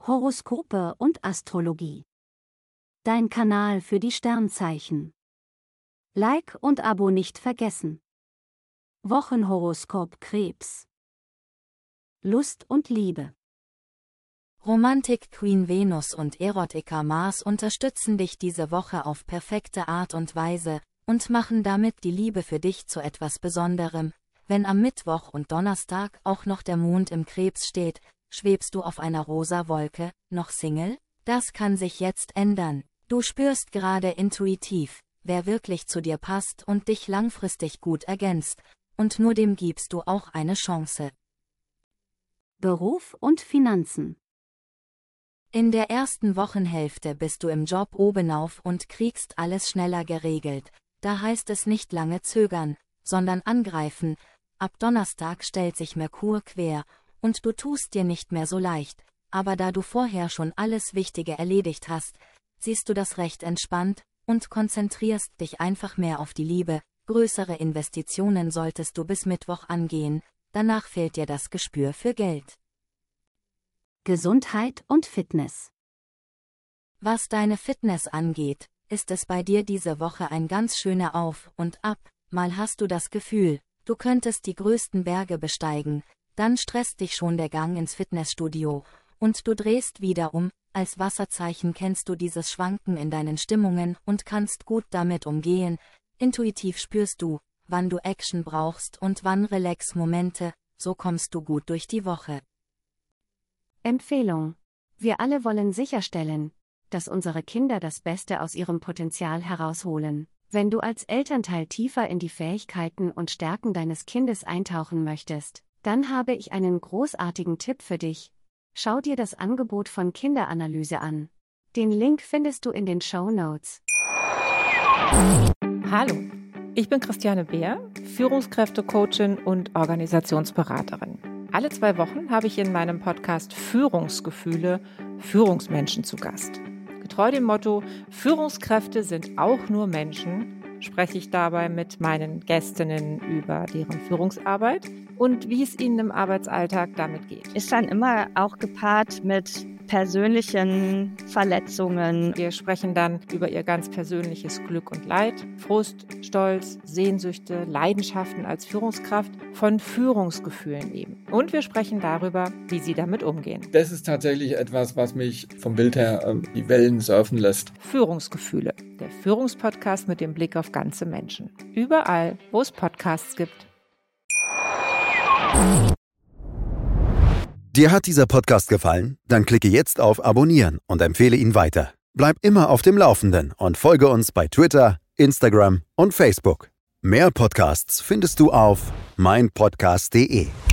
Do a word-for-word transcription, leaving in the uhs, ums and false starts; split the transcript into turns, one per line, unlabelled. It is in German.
Horoskope und Astrologie. Dein Kanal für die Sternzeichen. Like und Abo nicht vergessen. Wochenhoroskop Krebs. Lust und Liebe.
Romantik Queen Venus und Erotiker Mars unterstützen dich diese Woche auf perfekte Art und Weise und machen damit die Liebe für dich zu etwas Besonderem. Wenn am Mittwoch und Donnerstag auch noch der Mond im Krebs steht, schwebst du auf einer rosa Wolke. Noch Single? Das kann sich jetzt ändern. Du spürst gerade intuitiv, wer wirklich zu dir passt und dich langfristig gut ergänzt, und nur dem gibst du auch eine Chance.
Beruf und Finanzen.
In der ersten Wochenhälfte bist du im Job obenauf und kriegst alles schneller geregelt. Da heißt es nicht lange zögern, sondern angreifen. Ab Donnerstag stellt sich Merkur quer, und du tust dir nicht mehr so leicht. Aber da du vorher schon alles Wichtige erledigt hast, siehst du das recht entspannt und konzentrierst dich einfach mehr auf die Liebe. Größere Investitionen solltest du bis Mittwoch angehen, danach fehlt dir das Gespür für Geld.
Gesundheit und Fitness.
Was deine Fitness angeht, ist es bei dir diese Woche ein ganz schöner Auf und Ab. Mal hast du das Gefühl, du könntest die größten Berge besteigen, dann stresst dich schon der Gang ins Fitnessstudio, und du drehst wieder um. Als Wasserzeichen kennst du dieses Schwanken in deinen Stimmungen und kannst gut damit umgehen. Intuitiv spürst du, wann du Action brauchst und wann Relax-Momente, so kommst du gut durch die Woche.
Empfehlung. Wir alle wollen sicherstellen, dass unsere Kinder das Beste aus ihrem Potenzial herausholen. Wenn du als Elternteil tiefer in die Fähigkeiten und Stärken deines Kindes eintauchen möchtest, dann habe ich einen großartigen Tipp für dich. Schau dir das Angebot von Kinderanalyse an. Den Link findest du in den Shownotes.
Hallo, ich bin Christiane Beer, Führungskräftecoachin und Organisationsberaterin. Alle zwei Wochen habe ich in meinem Podcast Führungsgefühle Führungsmenschen zu Gast. Getreu dem Motto, Führungskräfte sind auch nur Menschen, spreche ich dabei mit meinen Gästinnen über deren Führungsarbeit und wie es ihnen im Arbeitsalltag damit geht.
Ist dann immer auch gepaart mit persönlichen Verletzungen.
Wir sprechen dann über ihr ganz persönliches Glück und Leid, Frust, Stolz, Sehnsüchte, Leidenschaften als Führungskraft, von Führungsgefühlen eben. Und wir sprechen darüber, wie sie damit umgehen.
Das ist tatsächlich etwas, was mich vom Bild her äh, die Wellen surfen lässt.
Führungsgefühle, der Führungspodcast mit dem Blick auf ganze Menschen. Überall, wo es Podcasts gibt.
Dir hat dieser Podcast gefallen? Dann klicke jetzt auf Abonnieren und empfehle ihn weiter. Bleib immer auf dem Laufenden und folge uns bei Twitter, Instagram und Facebook. Mehr Podcasts findest du auf mein podcast punkt de.